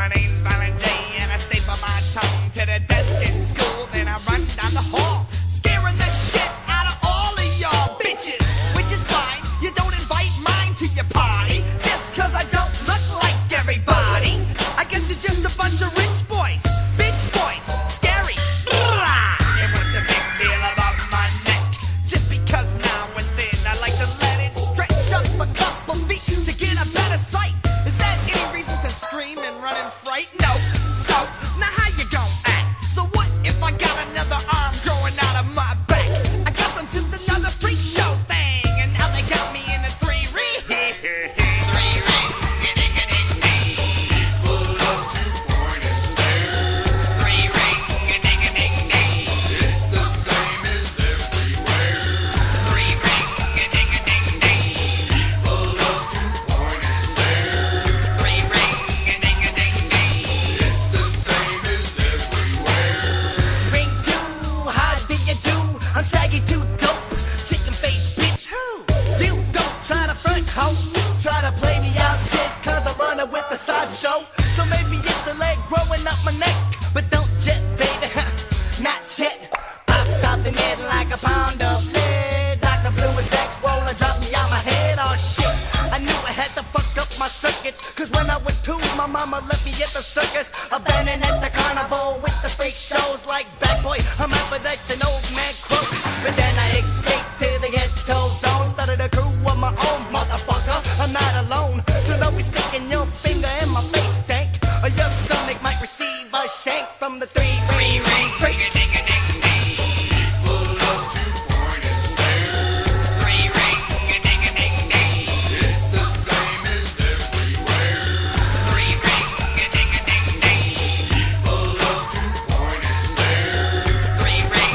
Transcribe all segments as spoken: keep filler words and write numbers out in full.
My name's Violent J, and I staple my tongue to the desk in school. Then I run down the hall, scaring the shit out of all of y'all bitches. Which is fine, you don't invite mine to your party just cause I don't look like everybody. I guess you're just a bunch of rich boys, bitch boys, scary. Blah. And what's the big deal about my neck? Just because now and then I like to let it stretch up a couple feet to get a better sight. Is that any reason to scream and run in fright? No. So, now how you gon' act? So what if I got another arm growing out of my back? I guess I'm just another freak show thing, and now they got me in a three ring. Three ring. People love to point and stare. Three ring. It's the same as everywhere. Three ring. People love to point and stare. Three ring. It's the same as everywhere. Ring two, how do you do? I'm Shaggy Two Dope, chicken face bitch. You don't try to front hoe, try to play me out just cause I'm running with the sideshow. So maybe it's the leg growing up my neck, but don't jet, baby, not yet. Popped out the net like a pound of lead. Doctor Blue was next, rolling, dropped me out my head. Oh shit, I knew I had to fuck up my circuits, cause when I was two, my mama left me at the circus, abandoned at the carnival with the freak shows like Bad Boy, Hermaphrodites, and Old Man Crow. But then I escaped to the ghetto zone, started a crew of my own, motherfucker. I'm not alone, so don't be sticking your finger in my face, stank, or your stomach might receive a shank from the three ring ring freak. People love to point and stare. Three ring, It's the same as everywhere. three ring, People love to point and stare. three ring.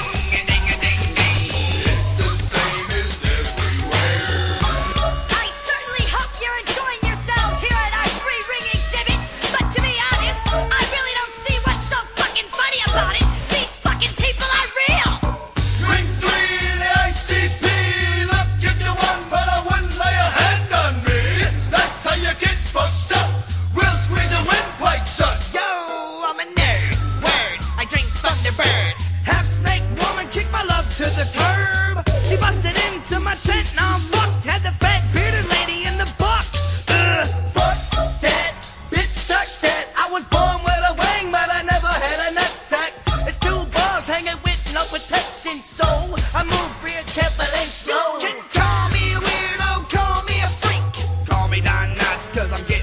It's the same as everywhere. I certainly hope you're enjoying yourselves here at our three ring exhibit. But to be honest, I really don't see what's so fucking funny about it. These fucking people are real. Ring three, the I C P. Look, if you won, but I wouldn't lay a hand on me. That's how you get fucked up. We'll squeeze a windpipe shut. Yo, I'm a nerd, word, I drink Thunderbird. Half snake woman kicked my love to the curb. She busted into my tent, now I'm fucked. Had the fat bearded lady in the buck. Ugh, fuck that, bitch suck that. I was born with a wing, but I never had a nutsack. It's two balls hanging with no protection, so I move real careful and slow. Call me a weirdo, call me a freak. Call me Don Knotts, cause I'm getting